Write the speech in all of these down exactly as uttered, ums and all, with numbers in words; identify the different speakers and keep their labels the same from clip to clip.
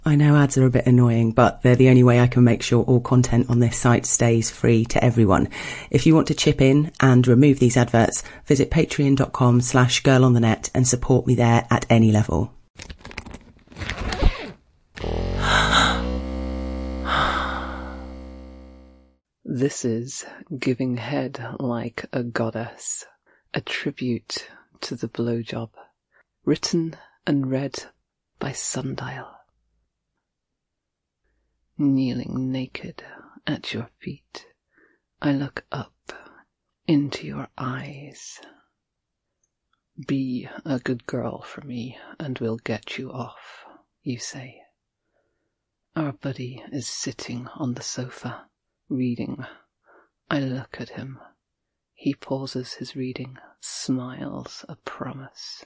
Speaker 1: I know ads are a bit annoying, but they're the only way I can make sure all content on this site stays free to everyone. If you want to chip in and remove these adverts, visit patreon.com slash girlonthenet and support me there at any level.
Speaker 2: This is Giving Head Like a Goddess, a tribute to the blowjob, written and read by Sundial. Kneeling naked at your feet, I look up into your eyes. Be a good girl for me and we'll get you off, you say. Our buddy is sitting on the sofa, reading. I look at him. He pauses his reading, smiles a promise.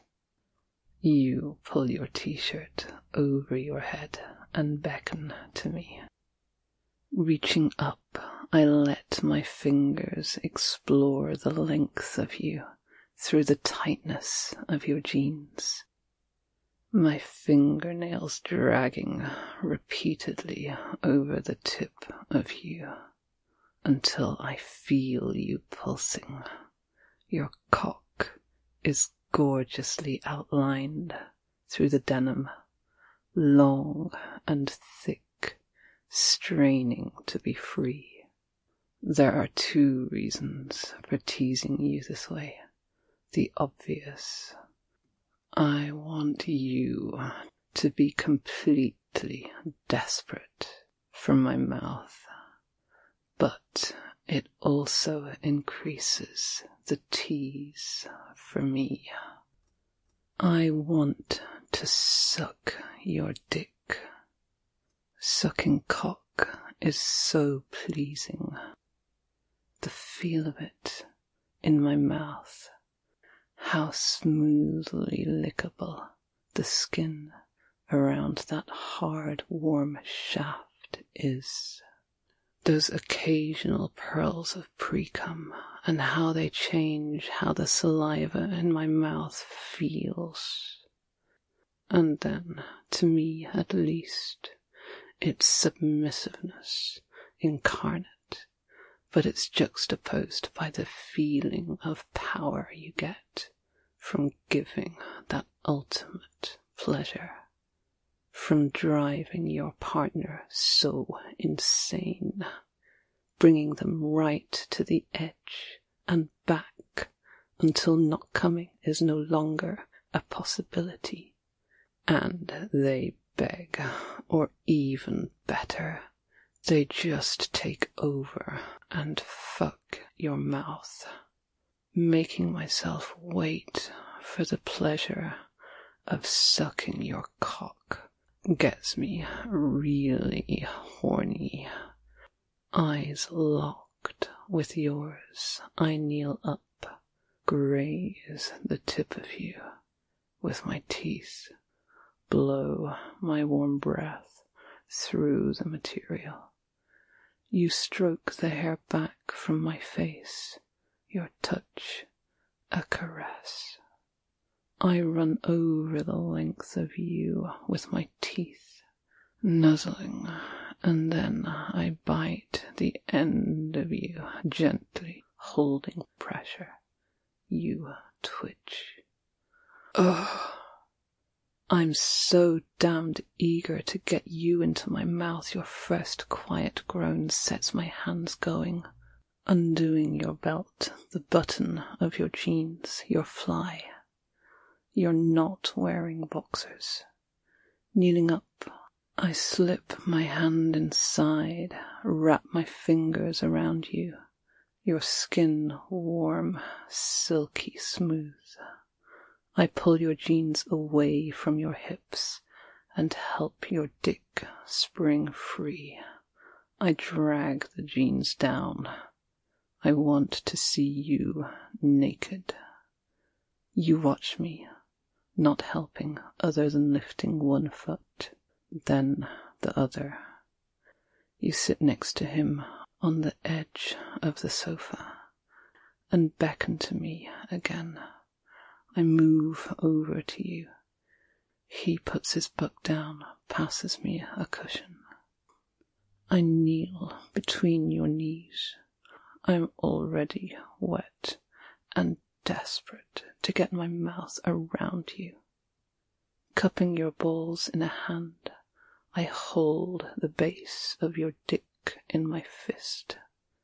Speaker 2: You pull your t-shirt over your head and beckon to me. Reaching up, I let my fingers explore the length of you through the tightness of your jeans. My fingernails dragging repeatedly over the tip of you until I feel you pulsing. Your cock is gorgeously outlined through the denim, long and thick, straining to be free. There are two reasons for teasing you this way. The obvious. I want you to be completely desperate for my mouth, but it also increases the tease for me. I want to suck your dick. Sucking cock is so pleasing. The feel of it in my mouth. How smoothly lickable the skin around that hard, warm shaft is. Those occasional pearls of pre-cum and how they change how the saliva in my mouth feels. And then, to me at least, it's submissiveness incarnate, but it's juxtaposed by the feeling of power you get from giving that ultimate pleasure, from driving your partner so insane, bringing them right to the edge and back until not coming is no longer a possibility, and they beg, or even better, they just take over and fuck your mouth. Making myself wait for the pleasure of sucking your cock gets me really horny. Eyes locked with yours, I kneel up, graze the tip of you with my teeth, blow my warm breath through the material. You stroke the hair back from my face, your touch a caress. I run over the length of you with my teeth, nuzzling, and then I bite the end of you, gently holding pressure. You twitch. Ugh. I'm so damned eager to get you into my mouth. Your first quiet groan sets my hands going, undoing your belt, the button of your jeans, your fly. You're not wearing boxers. Kneeling up, I slip my hand inside, wrap my fingers around you, your skin warm, silky smooth. I pull your jeans away from your hips and help your dick spring free. I drag the jeans down. I want to see you naked. You watch me, not helping other than lifting one foot, then the other. You sit next to him on the edge of the sofa and beckon to me again. I move over to you. He puts his butt down passes me a cushion. I kneel between your knees. I'm already wet and desperate to get my mouth around you. Cupping your balls in a hand, I hold the base of your dick in my fist.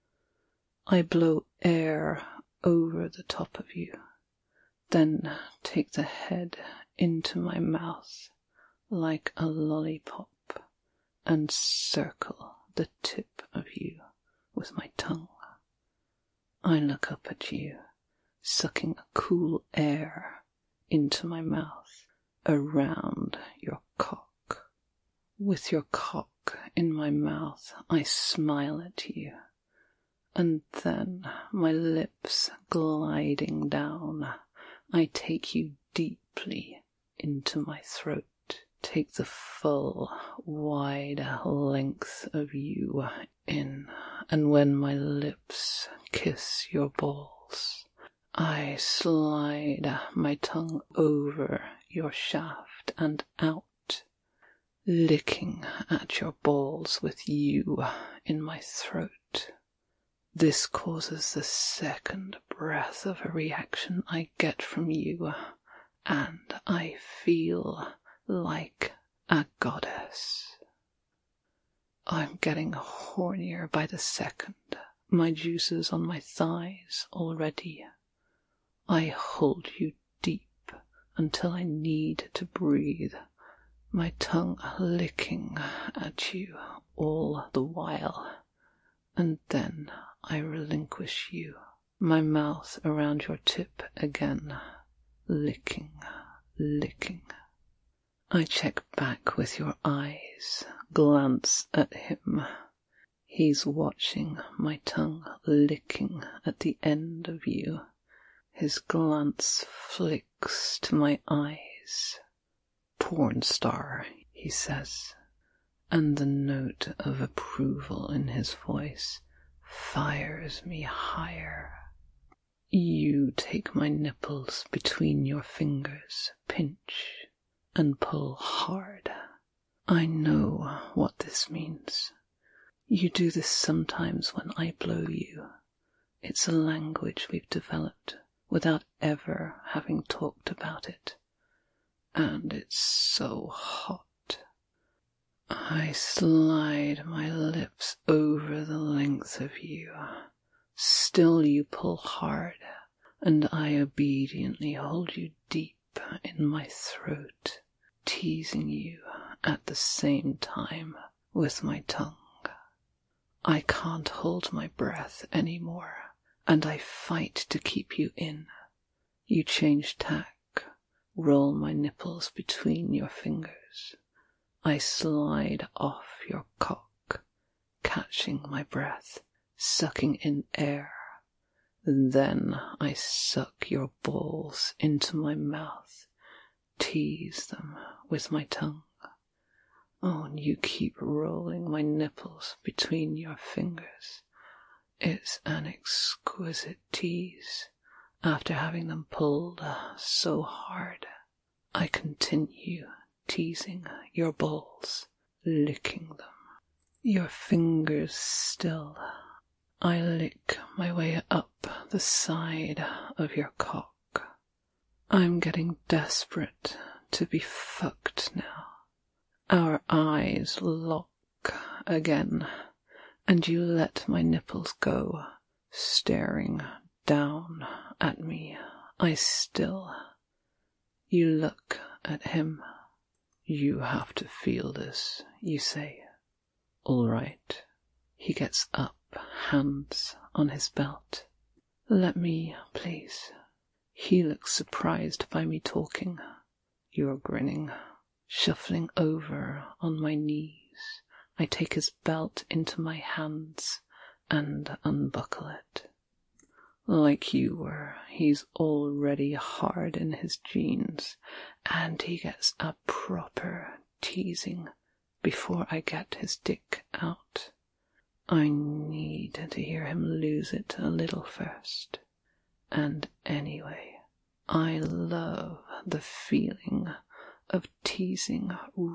Speaker 2: I blow air over the top of you, then take the head into my mouth like a lollipop and circle the tip of you with my tongue. I look up at you, sucking cool air into my mouth around your cock. With your cock in my mouth, I smile at you, and then, my lips gliding down, I take you deeply into my throat, take the full, wide length of you in, and when my lips kiss your balls, I slide my tongue over your shaft and out, licking at your balls with you in my throat. This causes the second breath of a reaction I get from you, and I feel like a goddess. I'm getting hornier by the second, my juices on my thighs already. I hold you deep until I need to breathe, my tongue licking at you all the while, and then I relinquish you, my mouth around your tip again, licking, licking. I check back with your eyes, glance at him. He's watching my tongue licking at the end of you. His glance flicks to my eyes. Porn star, he says, and the note of approval in his voice fires me higher. You take my nipples between your fingers, pinch, and pull hard. I know what this means. You do this sometimes when I blow you. It's a language we've developed without ever having talked about it. And it's so hot. I slide my lips over the length of you. Still you pull hard, and I obediently hold you deep in my throat, teasing you at the same time with my tongue. I can't hold my breath anymore, and I fight to keep you in. You change tack, roll my nipples between your fingers. I slide off your cock, catching my breath, sucking in air. Then I suck your balls into my mouth, tease them with my tongue. Oh, and you keep rolling my nipples between your fingers. It's an exquisite tease. After having them pulled so hard, I continue teasing your balls, licking them. Your fingers still. I lick my way up the side of your cock. I'm getting desperate to be fucked now. Our eyes lock again, and you let my nipples go, staring down at me. I still. You look at him. You have to feel this, you say. All right. He gets up, hands on his belt. Let me, please. He looks surprised by me talking. You're grinning. Shuffling over on my knees, I take his belt into my hands and unbuckle it. Like you were, he's already hard in his jeans, and he gets a proper teasing before I get his dick out. I need to hear him lose it a little first. And anyway, I love the feeling of teasing rock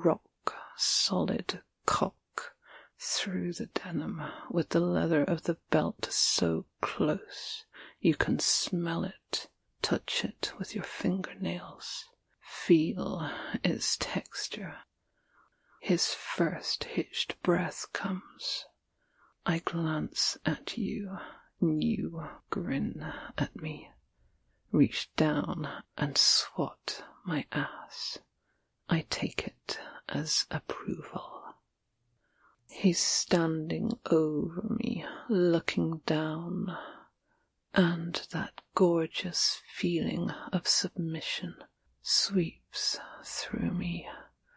Speaker 2: solid cock through the denim, with the leather of the belt so close you can smell it, touch it with your fingernails, feel its texture. His first hitched breath comes. I glance at you, and you grin at me. Reach down and swat my ass. I take it as approval. He's standing over me, looking down, and that gorgeous feeling of submission sweeps through me,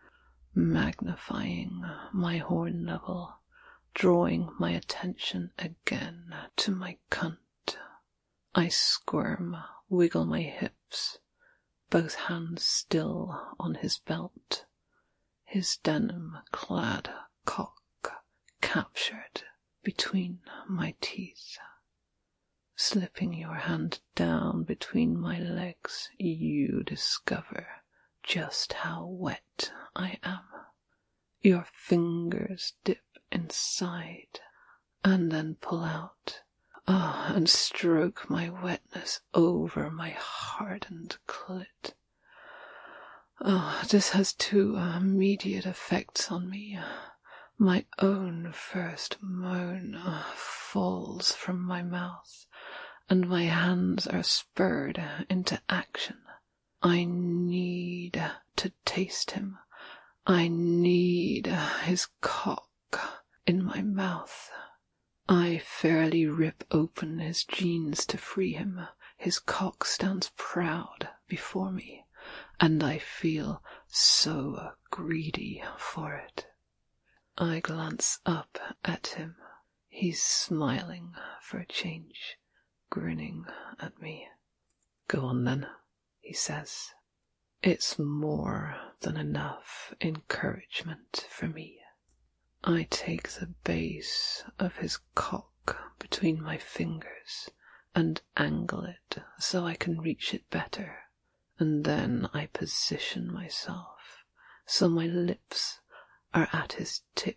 Speaker 2: magnifying my horn level, drawing my attention again to my cunt. I squirm, wiggle my hips, both hands still on his belt, his denim-clad cock captured between my teeth. Slipping your hand down between my legs, you discover just how wet I am. Your fingers dip inside and then pull out, ah, oh, and stroke my wetness over my hardened clit. Oh, this has two immediate effects on me. My own first moan falls from my mouth, and my hands are spurred into action. I need to taste him. I need his cock in my mouth. I fairly rip open his jeans to free him. His cock stands proud before me, and I feel so greedy for it. I glance up at him. He's smiling for a change, grinning at me. Go on then, he says. It's more than enough encouragement for me. I take the base of his cock between my fingers and angle it so I can reach it better, and then I position myself so my lips are at his tip,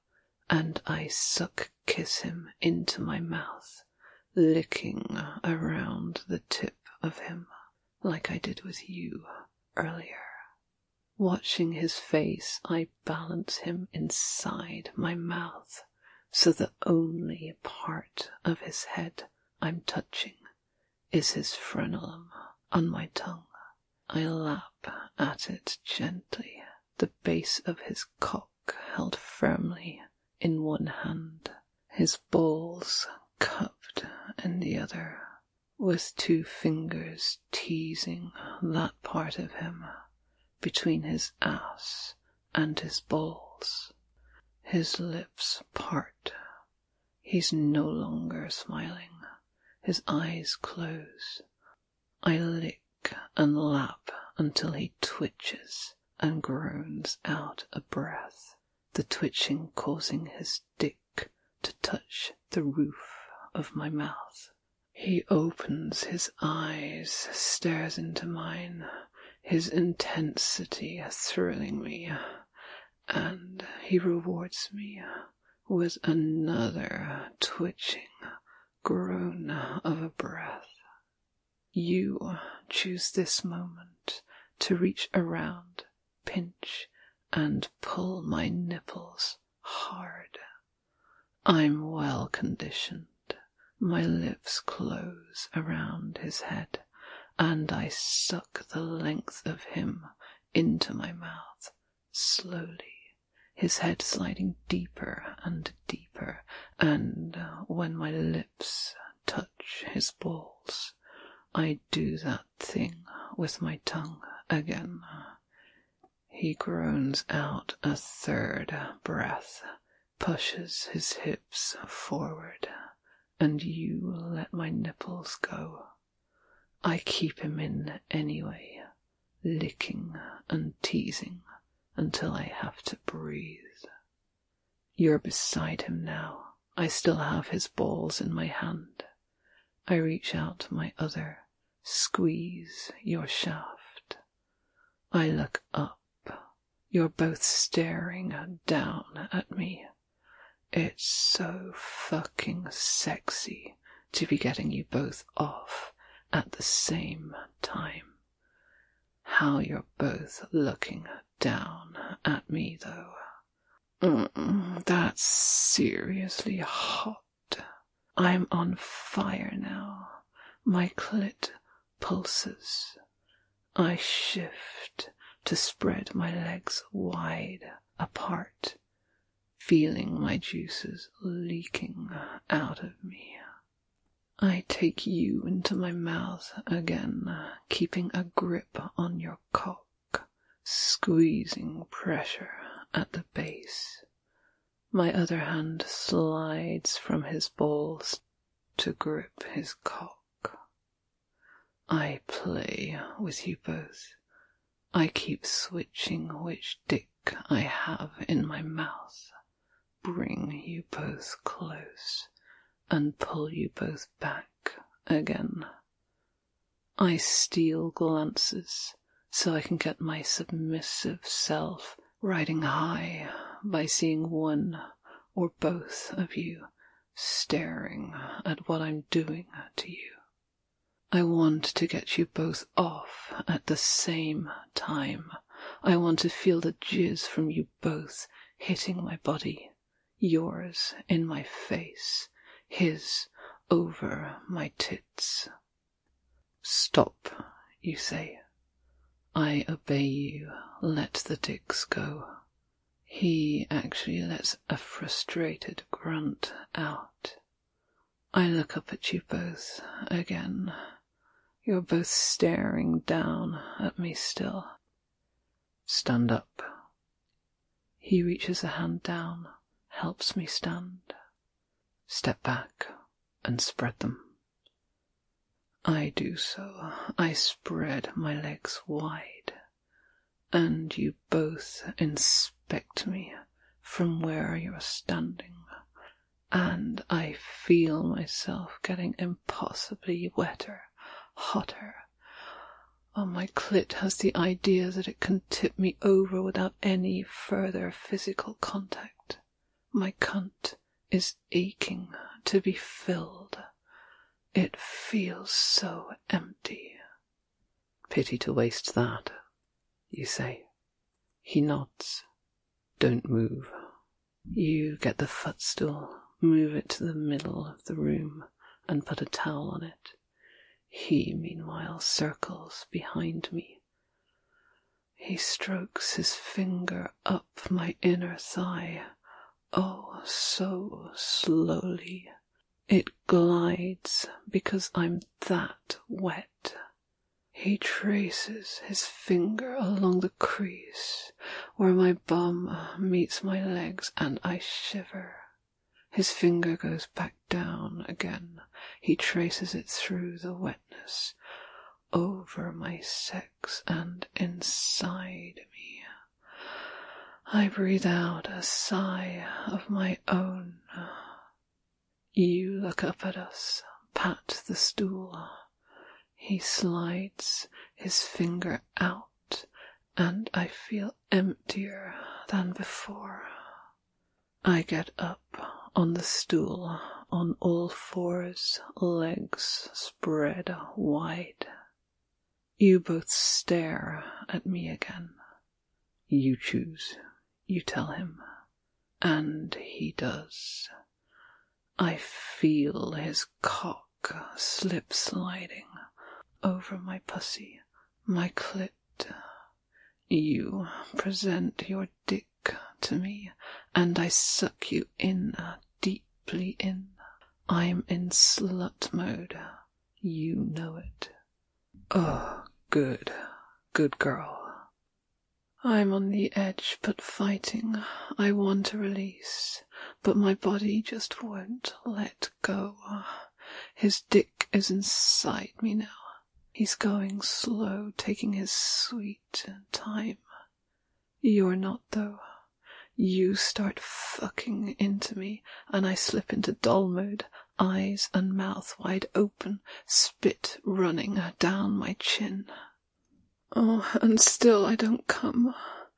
Speaker 2: and I suck kiss him into my mouth, licking around the tip of him like I did with you earlier. Watching his face, I balance him inside my mouth, so the only part of his head I'm touching is his frenulum on my tongue. I lap at it gently, the base of his cock held firmly in one hand, his balls cupped in the other, with two fingers teasing that part of him between his ass and his balls. His lips part. He's no longer smiling. His eyes close. I lick and lap until he twitches and groans out a breath, the twitching causing his dick to touch the roof of my mouth. He opens his eyes, stares into mine, his intensity thrilling me, and he rewards me with another twitching groan of a breath. You choose this moment to reach around, pinch, and pull my nipples hard. I'm well conditioned. My lips close around his head, and I suck the length of him into my mouth, slowly, his head sliding deeper and deeper, and when my lips touch his balls, I do that thing with my tongue again. He groans out a third breath, pushes his hips forward, and you let my nipples go. I keep him in anyway, licking and teasing until I have to breathe. You're beside him now. I still have his balls in my hand. I reach out my other, squeeze your shaft. I look up. You're both staring down at me. It's so fucking sexy to be getting you both off at the same time. How you're both looking down at me, though. Mm, that's seriously hot. I'm on fire now. My clit pulses. I shift to spread my legs wide apart, feeling my juices leaking out of me. I take you into my mouth again, keeping a grip on your cock, squeezing pressure at the base. My other hand slides from his balls to grip his cock. I play with you both. I keep switching which dick I have in my mouth, bring you both close, and pull you both back again. I steal glances so I can get my submissive self riding high by seeing one or both of you staring at what I'm doing to you. I want to get you both off at the same time. I want to feel the jizz from you both hitting my body, yours in my face, his over my tits. Stop, you say. I obey you. Let the dicks go. He actually lets a frustrated grunt out. I look up at you both again. You're both staring down at me still. Stand up. He reaches a hand down, helps me stand. Step back and spread them. I do so. I spread my legs wide, and you both inspect me from where you're standing, and I feel myself getting impossibly wetter, hotter. Oh, my clit has the idea that it can tip me over without any further physical contact. My cunt is aching to be filled. It feels so empty. Pity to waste that, you say. He nods. Don't move. You get the footstool, move it to the middle of the room, and put a towel on it. He, meanwhile, circles behind me. He strokes his finger up my inner thigh. Oh, so slowly. It glides because I'm that wet. He traces his finger along the crease where my bum meets my legs, and I shiver. His finger goes back down again. He traces it through the wetness, over my sex and inside me. I breathe out a sigh of my own. You look up at us, pat the stool. He slides his finger out, and I feel emptier than before. I get up on the stool, on all fours, legs spread wide. You both stare at me again. You choose, you tell him, and he does. I feel his cock slip sliding over my pussy, my clit. You present your dick to me, and I suck you in, deeply in. I'm in slut mode. You know it. Oh, good, good girl. I'm on the edge, but fighting. I want to release, but my body just won't let go. His dick is inside me now. He's going slow, taking his sweet time. You're not, though. You start fucking into me, and I slip into doll mode, eyes and mouth wide open, spit running down my chin. Oh, and still I don't come.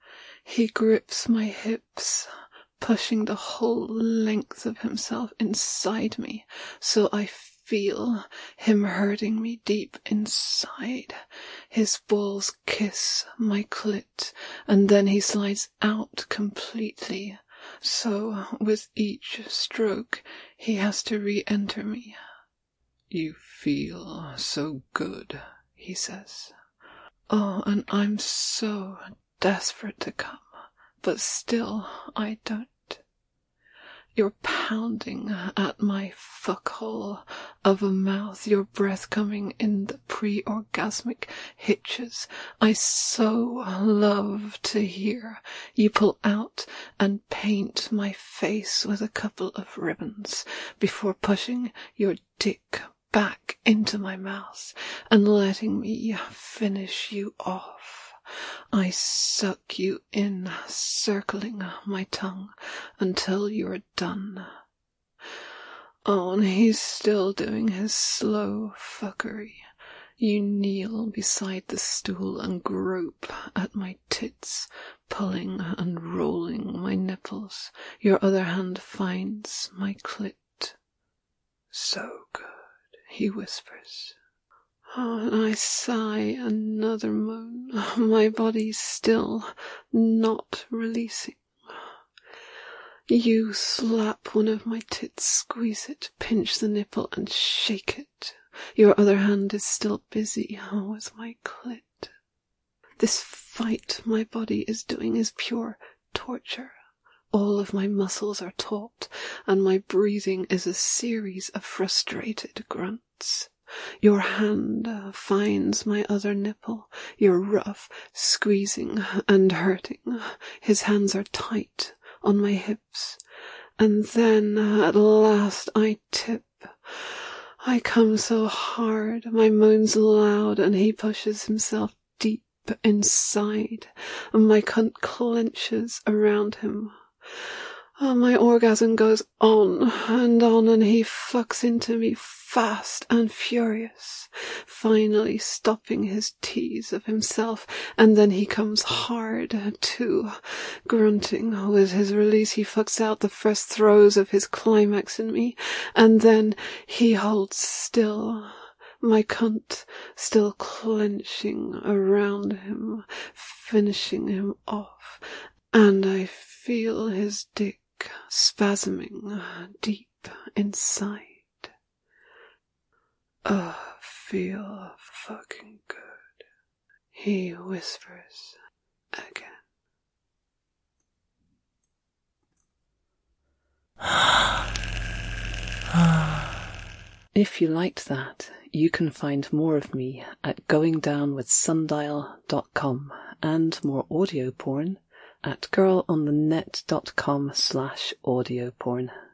Speaker 2: He grips my hips, pushing the whole length of himself inside me, so I feel him hurting me deep inside. His balls kiss my clit, and then he slides out completely. So, with each stroke, he has to re-enter me. "You feel so good," he says. Oh, and I'm so desperate to come, but still I don't. You're pounding at my fuckhole of a mouth, your breath coming in the pre-orgasmic hitches I so love to hear. You pull out and paint my face with a couple of ribbons before pushing your dick back into my mouth and letting me finish you off. I suck you in, circling my tongue until you're done. Oh, and he's still doing his slow fuckery. You kneel beside the stool and grope at my tits, pulling and rolling my nipples. Your other hand finds my clit. "So good," he whispers. Oh, and I sigh another moan, my body still not releasing. You slap one of my tits, squeeze it, pinch the nipple and shake it. Your other hand is still busy with my clit. This fight my body is doing is pure torture. All of my muscles are taut, and my breathing is a series of frustrated grunts. Your hand finds my other nipple. You're rough, squeezing and hurting. His hands are tight on my hips. And then at last I tip. I come so hard, my moans loud, and he pushes himself deep inside, and my cunt clenches around him. Oh, my orgasm goes on and on, and he fucks into me fast and furious, finally stopping his tease of himself, and then he comes hard too. Grunting with his release, he fucks out the first throes of his climax in me, and then he holds still, my cunt still clenching around him, finishing him off, and I feel his dick spasming deep inside. Oh, feel fucking good, he whispers again. If you liked that, you can find more of me at going down with sundial dot com and more audio porn at girl on the net dot com slash audio porn.